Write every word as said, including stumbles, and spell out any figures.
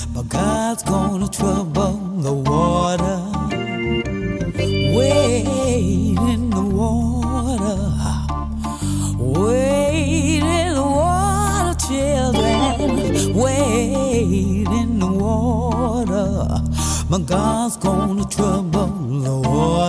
but God's gonna trouble the water. Wade in the water, wade in the water, children. Wade in the water, but God's gonna trouble the water.